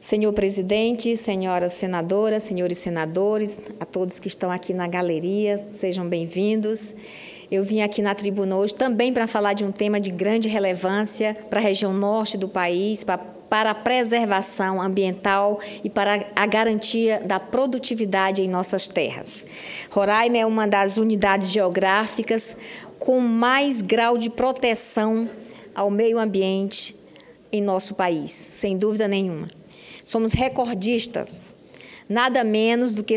Senhor presidente, senhoras senadoras, senhores senadores, a todos que estão aqui na galeria, sejam bem-vindos. Eu vim aqui na tribuna hoje também para falar de um tema de grande relevância para a região norte do país, para a preservação ambiental e para a garantia da produtividade em nossas terras. Roraima é uma das unidades geográficas com mais grau de proteção ao meio ambiente em nosso país, sem dúvida nenhuma. Somos recordistas, nada menos do que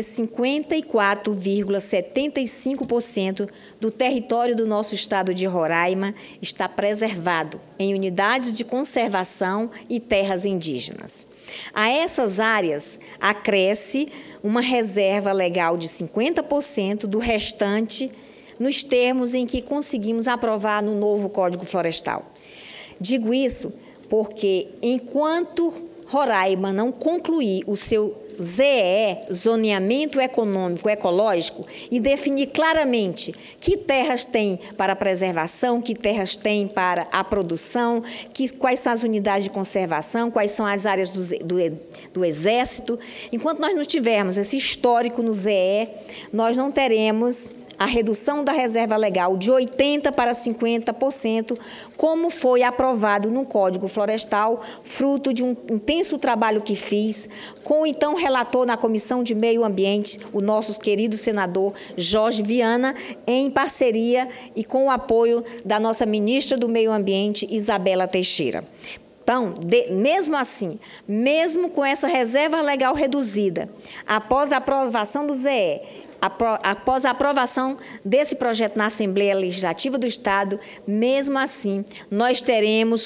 54,75% do território do nosso estado de Roraima está preservado em unidades de conservação e terras indígenas. A essas áreas acresce uma reserva legal de 50% do restante nos termos em que conseguimos aprovar no novo Código Florestal. Digo isso porque, enquanto Roraima não concluir o seu ZEE, Zoneamento Econômico Ecológico, e definir claramente que terras tem para a preservação, que terras tem para a produção, quais são as unidades de conservação, quais são as áreas do Exército. Enquanto nós não tivermos esse histórico no ZEE, nós não teremos a redução da reserva legal de 80% para 50%, como foi aprovado no Código Florestal, fruto de um intenso trabalho que fiz com o então relator na Comissão de Meio Ambiente, o nosso querido senador Jorge Viana, em parceria e com o apoio da nossa ministra do Meio Ambiente, Isabela Teixeira. Então, mesmo assim, mesmo com essa reserva legal reduzida, após a aprovação do ZEE, após a aprovação desse projeto na Assembleia Legislativa do Estado, mesmo assim, nós teremos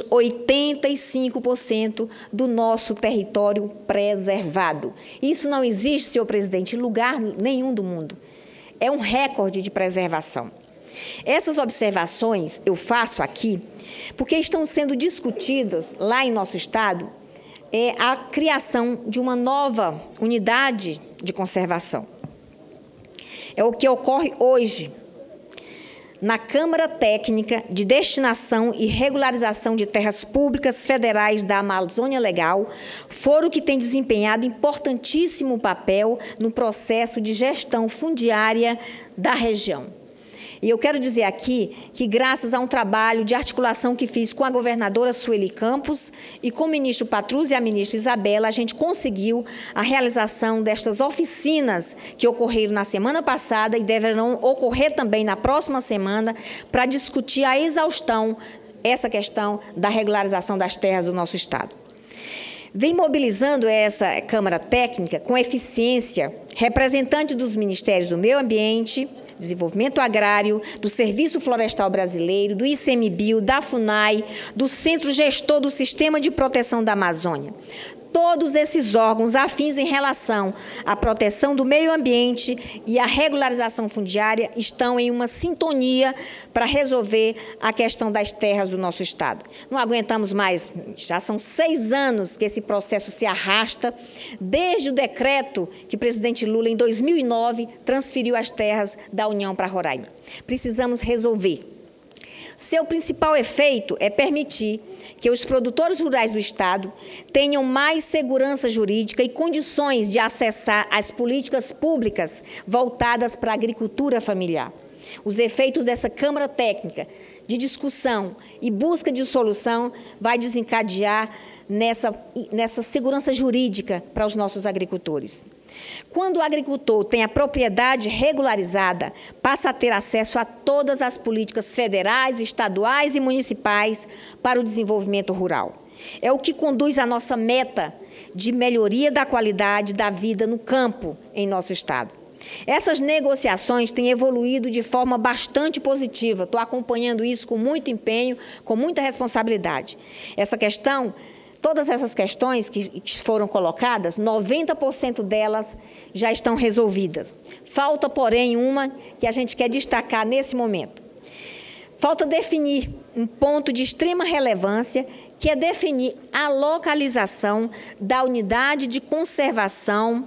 85% do nosso território preservado. Isso não existe, senhor presidente, em lugar nenhum do mundo. É um recorde de preservação. Essas observações eu faço aqui porque estão sendo discutidas lá em nosso Estado a criação de uma nova unidade de conservação. É o que ocorre hoje na Câmara Técnica de Destinação e Regularização de Terras Públicas Federais da Amazônia Legal, foro que tem desempenhado importantíssimo papel no processo de gestão fundiária da região. E eu quero dizer aqui que, graças a um trabalho de articulação que fiz com a governadora Sueli Campos e com o ministro Patrus e a ministra Isabela, a gente conseguiu a realização destas oficinas que ocorreram na semana passada e deverão ocorrer também na próxima semana para discutir a exaustão essa questão da regularização das terras do nosso Estado. Vem mobilizando essa Câmara Técnica com eficiência representante dos Ministérios do Meio Ambiente, Desenvolvimento Agrário, do Serviço Florestal Brasileiro, do ICMBio, da FUNAI, do Centro Gestor do Sistema de Proteção da Amazônia. Todos esses órgãos afins em relação à proteção do meio ambiente e à regularização fundiária estão em uma sintonia para resolver a questão das terras do nosso Estado. Não aguentamos mais, já são 6 anos que esse processo se arrasta, desde o decreto que o presidente Lula, em 2009, transferiu as terras da União para Roraima. Precisamos resolver. Seu principal efeito é permitir que os produtores rurais do Estado tenham mais segurança jurídica e condições de acessar as políticas públicas voltadas para a agricultura familiar. Os efeitos dessa Câmara Técnica de discussão e busca de solução vai desencadear nessa segurança jurídica para os nossos agricultores. Quando o agricultor tem a propriedade regularizada, passa a ter acesso a todas as políticas federais, estaduais e municipais para o desenvolvimento rural. É o que conduz à nossa meta de melhoria da qualidade da vida no campo em nosso Estado. Essas negociações têm evoluído de forma bastante positiva. Estou acompanhando isso com muito empenho, com muita responsabilidade. Todas essas questões que foram colocadas, 90% delas já estão resolvidas. Falta, porém, uma que a gente quer destacar nesse momento. Falta definir um ponto de extrema relevância, que é definir a localização da unidade de conservação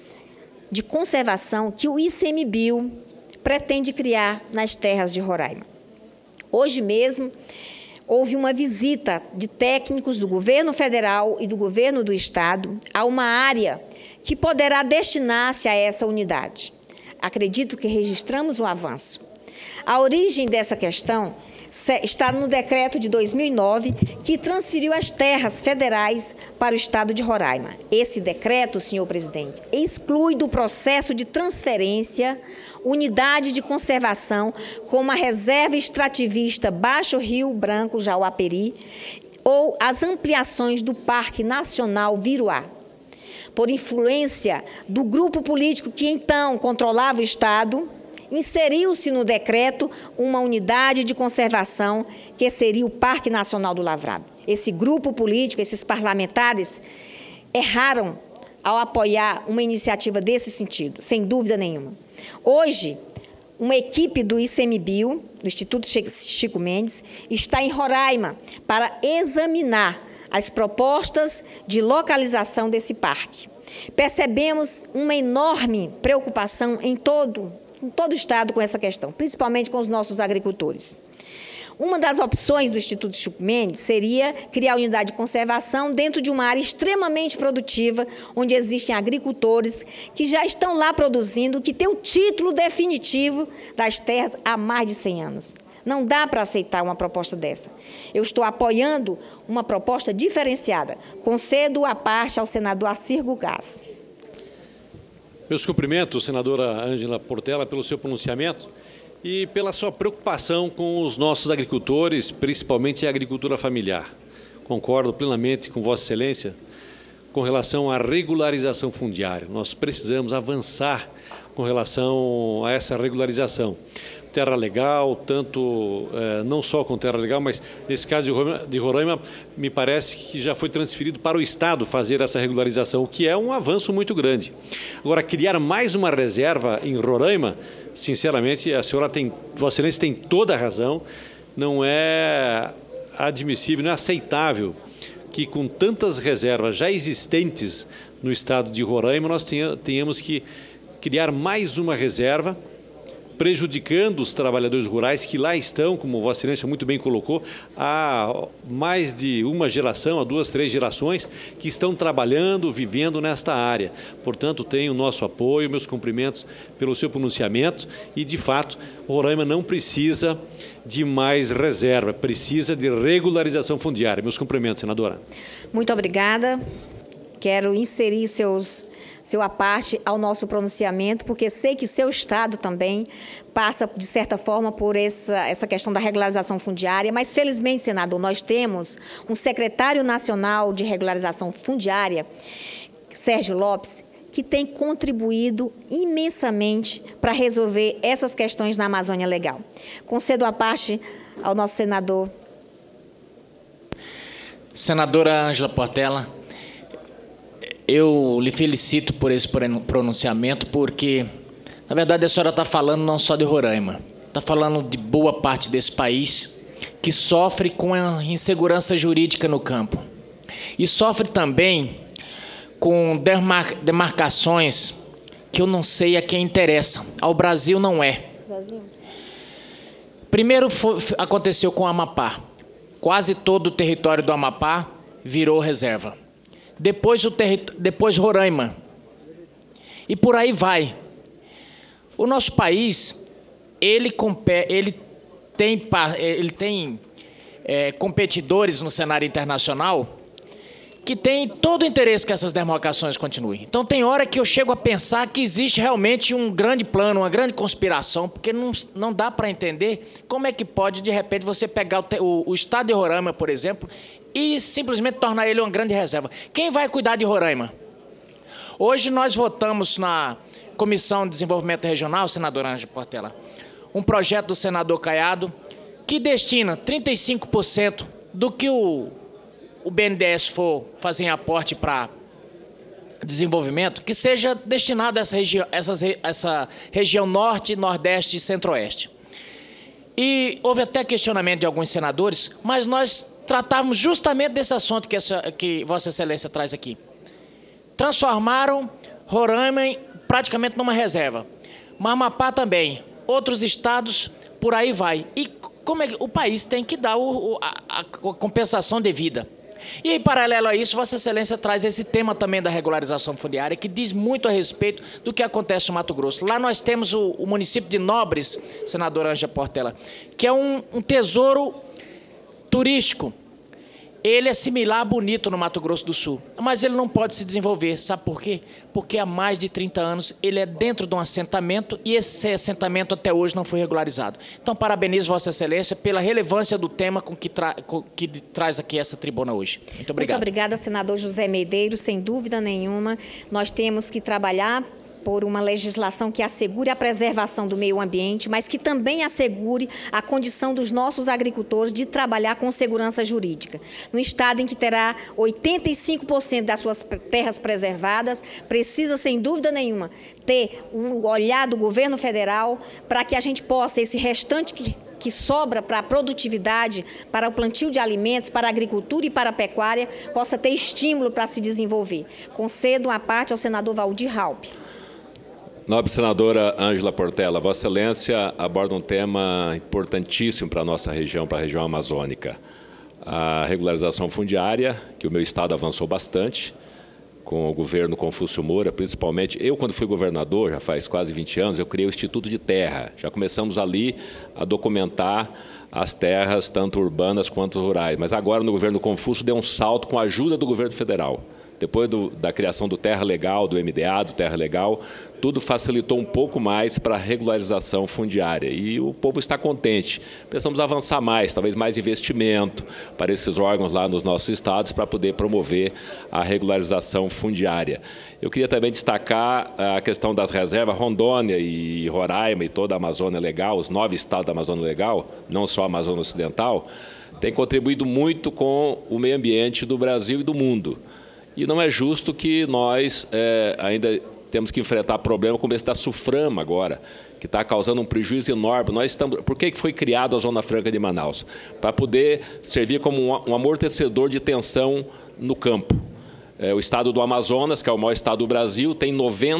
que o ICMBio pretende criar nas terras de Roraima. Hoje mesmo, houve uma visita de técnicos do governo federal e do governo do estado a uma área que poderá destinar-se a essa unidade. Acredito que registramos um avanço. A origem dessa questão está no decreto de 2009, que transferiu as terras federais para o estado de Roraima. Esse decreto, senhor presidente, exclui do processo de transferência unidade de conservação como a Reserva Extrativista Baixo Rio Branco, Jauaperi, ou as ampliações do Parque Nacional Viruá. Por influência do grupo político que então controlava o estado, inseriu-se no decreto uma unidade de conservação que seria o Parque Nacional do Lavrado. Esse grupo político, esses parlamentares, erraram ao apoiar uma iniciativa desse sentido, sem dúvida nenhuma. Hoje, uma equipe do ICMBio, do Instituto Chico Mendes, está em Roraima para examinar as propostas de localização desse parque. Percebemos uma enorme preocupação em todo o estado com essa questão, principalmente com os nossos agricultores. Uma das opções do Instituto Chico Mendes seria criar unidade de conservação dentro de uma área extremamente produtiva, onde existem agricultores que já estão lá produzindo, que têm o título definitivo das terras há mais de 100 anos. Não dá para aceitar uma proposta dessa. Eu estou apoiando uma proposta diferenciada. Concedo a parte ao senador Acirgo Gás. Meus cumprimentos, senadora Ângela Portela, pelo seu pronunciamento e pela sua preocupação com os nossos agricultores, principalmente a agricultura familiar. Concordo plenamente com Vossa Excelência com relação à regularização fundiária. Nós precisamos avançar com relação a essa regularização. Terra legal, tanto não só com terra legal, mas nesse caso de Roraima, me parece que já foi transferido para o Estado fazer essa regularização, o que é um avanço muito grande. Agora, criar mais uma reserva em Roraima, sinceramente, Vossa Excelência tem toda a razão, não é admissível, não é aceitável que com tantas reservas já existentes no estado de Roraima, nós tenhamos que criar mais uma reserva, prejudicando os trabalhadores rurais que lá estão, como Vossa Excelência muito bem colocou, há mais de uma geração, há 2, 3 gerações, que estão trabalhando, vivendo nesta área. Portanto, tenho o nosso apoio, meus cumprimentos pelo seu pronunciamento e, de fato, Roraima não precisa de mais reserva, precisa de regularização fundiária. Meus cumprimentos, senadora. Muito obrigada. Quero inserir seu aparte ao nosso pronunciamento, porque sei que o seu estado também passa, de certa forma, por essa questão da regularização fundiária, mas, felizmente, senador, nós temos um secretário nacional de regularização fundiária, Sérgio Lopes, que tem contribuído imensamente para resolver essas questões na Amazônia Legal. Concedo a parte ao nosso senador. Senadora Ângela Portela, eu lhe felicito por esse pronunciamento, porque, na verdade, a senhora está falando não só de Roraima, está falando de boa parte desse país que sofre com a insegurança jurídica no campo. E sofre também com demarcações que eu não sei a quem interessa. Ao Brasil não é. Primeiro aconteceu com o Amapá. Quase todo o território do Amapá virou reserva. Depois Roraima. E por aí vai. O nosso país, ele tem competidores no cenário internacional que têm todo o interesse que essas demarcações continuem. Então tem hora que eu chego a pensar que existe realmente um grande plano, uma grande conspiração, porque não dá para entender como é que pode, de repente, você pegar o estado de Roraima, por exemplo, e simplesmente tornar ele uma grande reserva. Quem vai cuidar de Roraima? Hoje nós votamos na Comissão de Desenvolvimento Regional, senadora Ângela Portela, um projeto do senador Caiado que destina 35% do que o BNDES for fazer em aporte para desenvolvimento, que seja destinado a essa região norte, nordeste e centro-oeste. E houve até questionamento de alguns senadores, mas nós tratávamos justamente desse assunto que Vossa Excelência traz aqui. Transformaram Roraima praticamente numa reserva. Amapá também. Outros estados, por aí vai. E como é que o país tem que dar a compensação devida. E, em paralelo a isso, Vossa Excelência traz esse tema também da regularização fundiária, que diz muito a respeito do que acontece no Mato Grosso. Lá nós temos o município de Nobres, senadora Ângela Portela, que é um tesouro turístico. Ele é similar a Bonito no Mato Grosso do Sul, mas ele não pode se desenvolver. Sabe por quê? Porque há mais de 30 anos ele é dentro de um assentamento e esse assentamento até hoje não foi regularizado. Então, parabenizo Vossa Excelência pela relevância do tema que traz aqui essa tribuna hoje. Muito obrigado. Muito obrigada, senador José Medeiros. Sem dúvida nenhuma, nós temos que trabalhar por uma legislação que assegure a preservação do meio ambiente, mas que também assegure a condição dos nossos agricultores de trabalhar com segurança jurídica. No estado em que terá 85% das suas terras preservadas, precisa, sem dúvida nenhuma, ter um olhar do governo federal para que a gente possa, esse restante que sobra para a produtividade, para o plantio de alimentos, para a agricultura e para a pecuária, possa ter estímulo para se desenvolver. Concedo a parte ao senador Valdir Raupp. Nobre senadora Ângela Portela, Vossa Excelência aborda um tema importantíssimo para a nossa região, para a região amazônica. A regularização fundiária, que o meu estado avançou bastante, com o governo Confúcio Moura, principalmente. Eu, quando fui governador, já faz quase 20 anos, eu criei o Instituto de Terra. Já começamos ali a documentar as terras, tanto urbanas quanto rurais. Mas agora, no governo Confúcio, deu um salto com a ajuda do governo federal. Depois da criação do Terra Legal, do MDA, do Terra Legal, tudo facilitou um pouco mais para a regularização fundiária. E o povo está contente. Precisamos avançar mais, talvez mais investimento para esses órgãos lá nos nossos estados para poder promover a regularização fundiária. Eu queria também destacar a questão das reservas. Rondônia e Roraima e toda a Amazônia Legal, os 9 estados da Amazônia Legal, não só a Amazônia Ocidental, têm contribuído muito com o meio ambiente do Brasil e do mundo. E não é justo que nós ainda temos que enfrentar problema como esse da Suframa agora, que está causando um prejuízo enorme. Por que foi criada a Zona Franca de Manaus? Para poder servir como um amortecedor de tensão no campo. O estado do Amazonas, que é o maior estado do Brasil, tem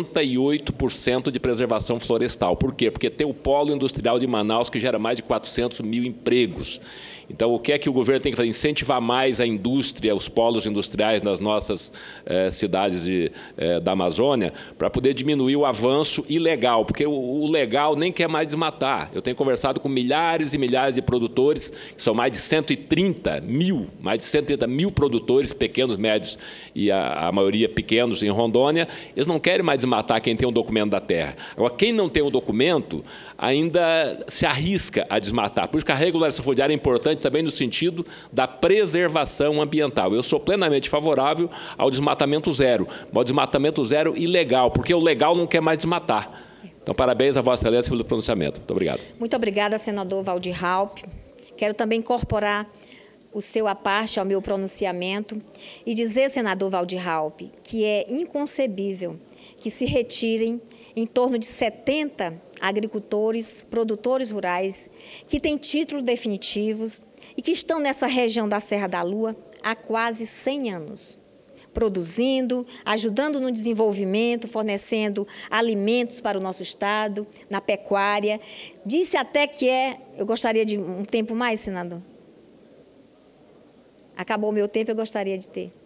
98% de preservação florestal. Por quê? Porque tem o polo industrial de Manaus, que gera mais de 400 mil empregos. Então, o que é que o governo tem que fazer? Incentivar mais a indústria, os polos industriais nas nossas cidades da Amazônia, para poder diminuir o avanço ilegal, porque o legal nem quer mais desmatar. Eu tenho conversado com milhares e milhares de produtores, que são mais de 130 mil produtores, pequenos, médios e a maioria pequenos em Rondônia. Eles não querem mais desmatar quem tem um documento da terra. Agora, quem não tem um documento ainda se arrisca a desmatar. Por isso que a regularização fundiária é importante também no sentido da preservação ambiental. Eu sou plenamente favorável ao desmatamento zero, mas ao desmatamento zero ilegal, porque o legal não quer mais desmatar. Então, parabéns a Vossa Excelência pelo pronunciamento. Muito obrigado. Muito obrigada, senador Valdir Raupp. Quero também incorporar o seu à parte ao meu pronunciamento e dizer, senador Valdir Raupp, que é inconcebível que se retirem em torno de 70 agricultores, produtores rurais, que têm títulos definitivos e que estão nessa região da Serra da Lua há quase 100 anos, produzindo, ajudando no desenvolvimento, fornecendo alimentos para o nosso estado, na pecuária. Disse até que eu gostaria de um tempo mais, senador. Acabou o meu tempo, eu gostaria de ter.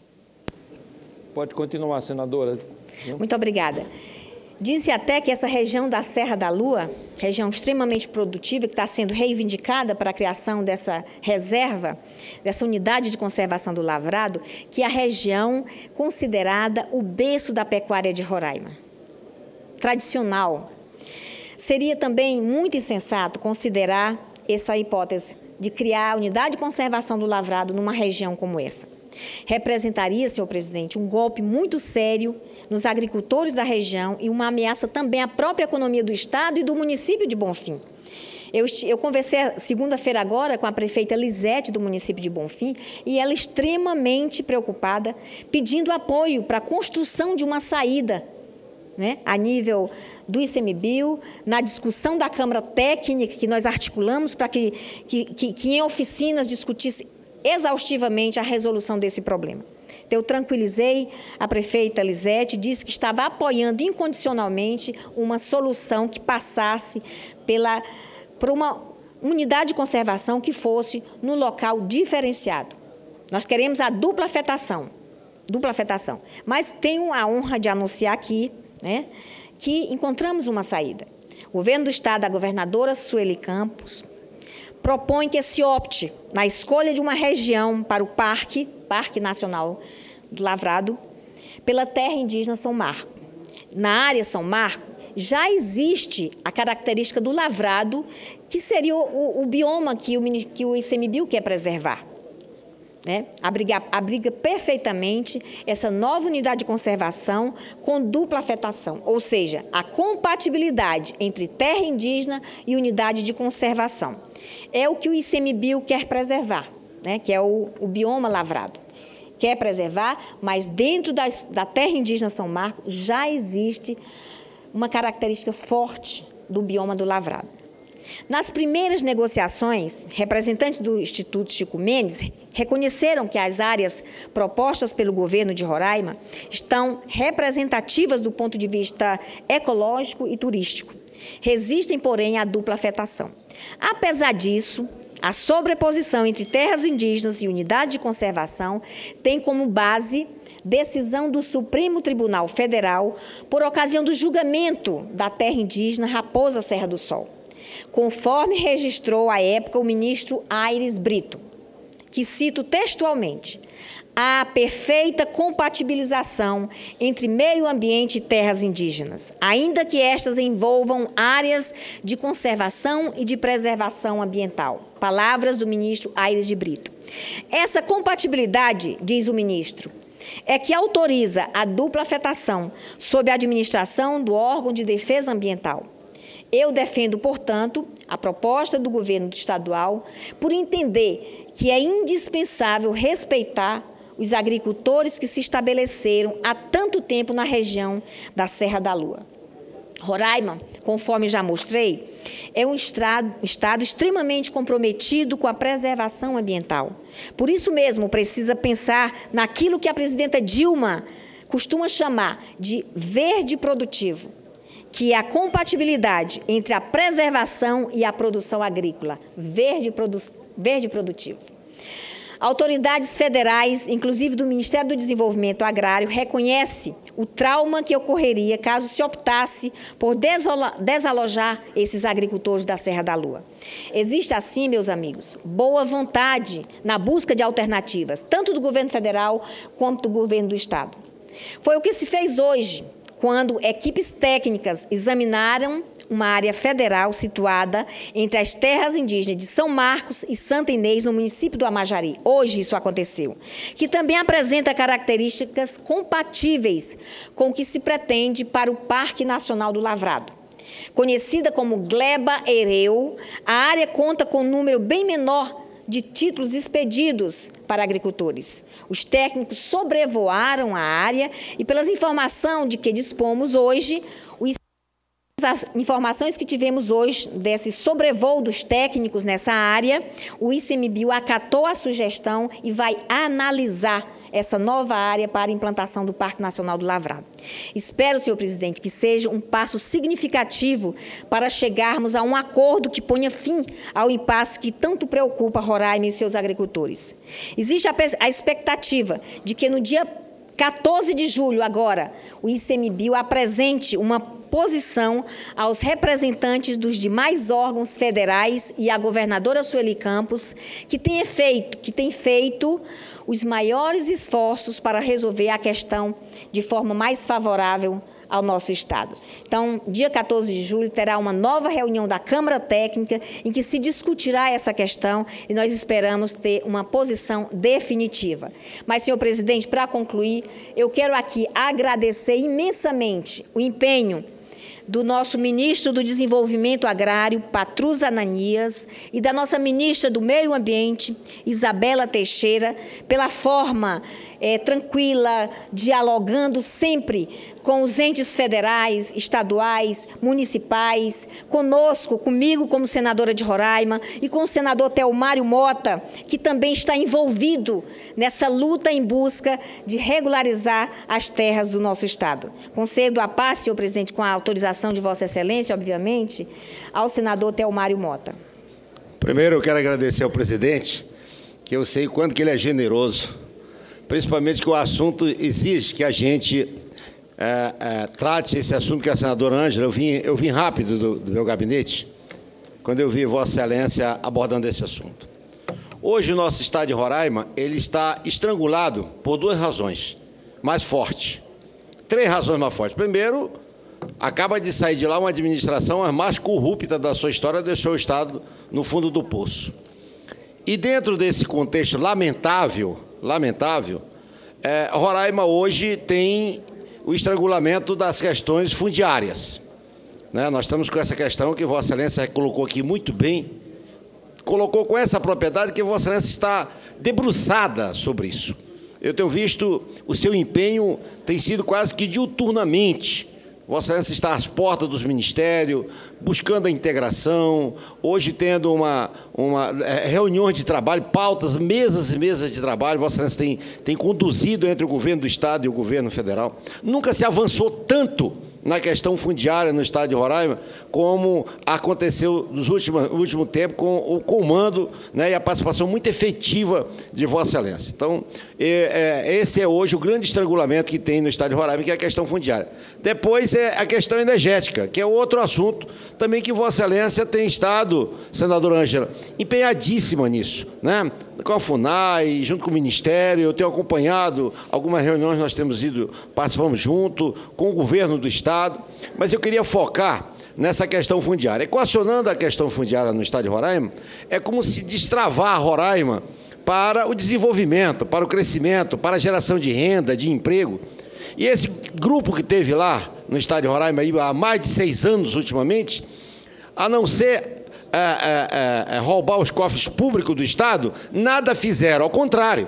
Pode continuar, senadora. Muito obrigada. Disse até que essa região da Serra da Lua, região extremamente produtiva, que está sendo reivindicada para a criação dessa reserva, dessa unidade de conservação do lavrado, que é a região considerada o berço da pecuária de Roraima, tradicional. Seria também muito insensato considerar essa hipótese de criar a unidade de conservação do lavrado numa região como essa. Representaria, senhor presidente, um golpe muito sério nos agricultores da região e uma ameaça também à própria economia do estado e do município de Bonfim. Eu conversei segunda-feira agora com a prefeita Lisete do município de Bonfim e ela extremamente preocupada, pedindo apoio para a construção de uma saída, né, a nível do ICMBio, na discussão da Câmara Técnica que nós articulamos para que em oficinas discutisse exaustivamente a resolução desse problema. Eu tranquilizei a prefeita Lisete, disse que estava apoiando incondicionalmente uma solução que passasse por unidade de conservação que fosse no local diferenciado. Nós queremos a dupla afetação. Mas tenho a honra de anunciar aqui, né, que encontramos uma saída. O governo do Estado, a governadora Sueli Campos, propõe que se opte na escolha de uma região para o Parque Nacional do Lavrado, pela terra indígena São Marco. Na área São Marco, já existe a característica do lavrado, que seria o bioma que o ICMBio quer preservar. Né? Abriga perfeitamente essa nova unidade de conservação com dupla afetação, ou seja, a compatibilidade entre terra indígena e unidade de conservação. É o que o ICMBio quer preservar, né? Que é o bioma lavrado. Quer preservar, mas dentro da terra indígena São Marco já existe uma característica forte do bioma do lavrado. Nas primeiras negociações, representantes do Instituto Chico Mendes reconheceram que as áreas propostas pelo governo de Roraima estão representativas do ponto de vista ecológico e turístico. Resistem, porém, à dupla afetação. Apesar disso, a sobreposição entre terras indígenas e unidade de conservação tem como base decisão do Supremo Tribunal Federal por ocasião do julgamento da terra indígena Raposa Serra do Sol, conforme registrou à época o ministro Aires Brito, que cito textualmente: a perfeita compatibilização entre meio ambiente e terras indígenas, ainda que estas envolvam áreas de conservação e de preservação ambiental. Palavras do ministro Aires de Brito. Essa compatibilidade, diz o ministro, é que autoriza a dupla afetação sob a administração do órgão de defesa ambiental. Eu defendo, portanto, a proposta do governo estadual por entender que é indispensável respeitar os agricultores que se estabeleceram há tanto tempo na região da Serra da Lua. Roraima, conforme já mostrei, é um estado extremamente comprometido com a preservação ambiental. Por isso mesmo, precisa pensar naquilo que a presidenta Dilma costuma chamar de verde produtivo, que é a compatibilidade entre a preservação e a produção agrícola. Verde produtivo. Autoridades federais, inclusive do Ministério do Desenvolvimento Agrário, reconhecem o trauma que ocorreria caso se optasse por desalojar esses agricultores da Serra da Lua. Existe, assim, meus amigos, boa vontade na busca de alternativas, tanto do governo federal quanto do governo do Estado. Foi o que se fez hoje, quando equipes técnicas examinaram uma área federal situada entre as terras indígenas de São Marcos e Santa Inês, no município do Amajari. Hoje isso aconteceu, que também apresenta características compatíveis com o que se pretende para o Parque Nacional do Lavrado. Conhecida como Gleba Ereu, a área conta com um número bem menor de títulos expedidos para agricultores. Os técnicos sobrevoaram a área e, pelas informações de que dispomos hoje, as informações que tivemos hoje desse sobrevoo dos técnicos nessa área, o ICMBio acatou a sugestão e vai analisar essa nova área para a implantação do Parque Nacional do Lavrado. Espero, senhor presidente, que seja um passo significativo para chegarmos a um acordo que ponha fim ao impasse que tanto preocupa Roraima e seus agricultores. Existe a expectativa de que no dia 14 de julho, agora, o ICMBio apresente uma posição aos representantes dos demais órgãos federais e à governadora Sueli Campos, que tem feito os maiores esforços para resolver a questão de forma mais favorável ao nosso Estado. Então, dia 14 de julho, terá uma nova reunião da Câmara Técnica em que se discutirá essa questão e nós esperamos ter uma posição definitiva. Mas, senhor presidente, para concluir, eu quero aqui agradecer imensamente o empenho do nosso ministro do Desenvolvimento Agrário, Patrus Ananias, e da nossa ministra do Meio Ambiente, Isabela Teixeira, pela forma tranquila, dialogando sempre com os entes federais, estaduais, municipais, comigo como senadora de Roraima e com o senador Telmário Mota, que também está envolvido nessa luta em busca de regularizar as terras do nosso Estado. Concedo a paz, senhor presidente, com a autorização de Vossa Excelência, obviamente, ao senador Telmário Mota. Primeiro, eu quero agradecer ao presidente, que eu sei o quanto que ele é generoso, principalmente que o assunto exige que a gente trate esse assunto que a senadora Ângela. Eu vim rápido do meu gabinete, quando eu vi Vossa Excelência abordando esse assunto. Hoje, o nosso estado de Roraima, ele está estrangulado por duas razões mais fortes. Três razões mais fortes. Primeiro, acaba de sair de lá uma administração a mais corrupta da sua história, deixou o estado no fundo do poço. E dentro desse contexto lamentável, Roraima hoje tem o estrangulamento das questões fundiárias. Nós estamos com essa questão que Vossa Excelência colocou aqui muito bem, colocou com essa propriedade que Vossa Excelência está debruçada sobre isso. Eu tenho visto o seu empenho tem sido quase que diuturnamente. Vossa Excelência está às portas dos ministérios, buscando a integração, hoje tendo reuniões de trabalho, pautas, mesas e mesas de trabalho. Vossa Excelência tem conduzido entre o governo do Estado e o governo federal. Nunca se avançou tanto na questão fundiária no estado de Roraima, como aconteceu nos últimos tempos com o comando, e a participação muito efetiva de Vossa Excelência. Então, esse é hoje o grande estrangulamento que tem no estado de Roraima, que é a questão fundiária. Depois é a questão energética, que é outro assunto também que Vossa Excelência tem estado, senadora Ângela, empenhadíssima nisso, com a FUNAI, junto com o Ministério. Eu tenho acompanhado algumas reuniões, nós participamos junto com o governo do Estado, mas eu queria focar nessa questão fundiária. Equacionando a questão fundiária no estado de Roraima, é como se destravar Roraima para o desenvolvimento, para o crescimento, para a geração de renda, de emprego. E esse grupo que teve lá no estado de Roraima há mais de 6 anos ultimamente, a não ser roubar os cofres públicos do Estado, nada fizeram, ao contrário.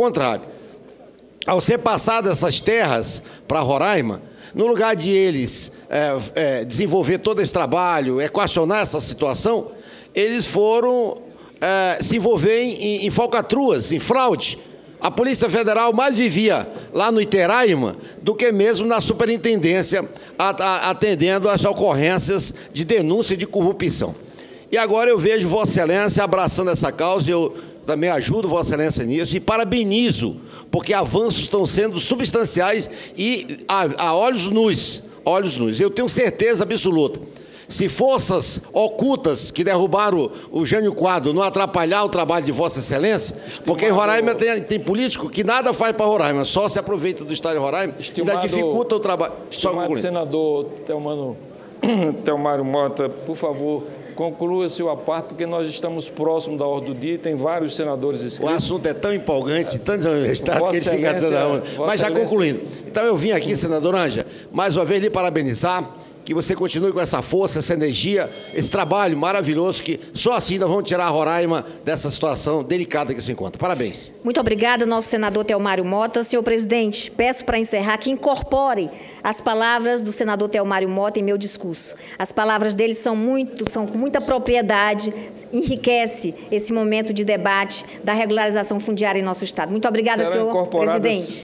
Ao ser passadas essas terras para Roraima, no lugar de eles desenvolver todo esse trabalho, equacionar essa situação, eles foram se envolver em falcatruas, em fraude. A Polícia Federal mais vivia lá no Iteraima do que mesmo na superintendência, atendendo às ocorrências de denúncia de corrupção. E agora eu vejo Vossa Excelência abraçando essa causa, eu também ajudo Vossa Excelência nisso e parabenizo, porque avanços estão sendo substanciais e a olhos nus. Eu tenho certeza absoluta. Se forças ocultas que derrubaram o Jânio Quadros não atrapalhar o trabalho de Vossa Excelência, porque em Roraima tem político que nada faz para Roraima, só se aproveita do estado de Roraima e ainda dificulta o trabalho. Estimado senador Telmário Mota, por favor, conclua seu parte, porque nós estamos próximos da ordem do dia e tem vários senadores inscritos. O assunto é tão empolgante, tão estado que ele fica dizendo. Mas já concluindo. Então eu vim aqui, senador Ângela, mais uma vez lhe parabenizar, que você continue com essa força, essa energia, esse trabalho maravilhoso, que só assim nós vamos tirar a Roraima dessa situação delicada que se encontra. Parabéns. Muito obrigada, nosso senador Telmário Mota. Senhor presidente, peço para encerrar que incorpore as palavras do senador Telmário Mota em meu discurso. As palavras dele são com muita propriedade, enriquece esse momento de debate da regularização fundiária em nosso estado. Muito obrigada, senhor presidente.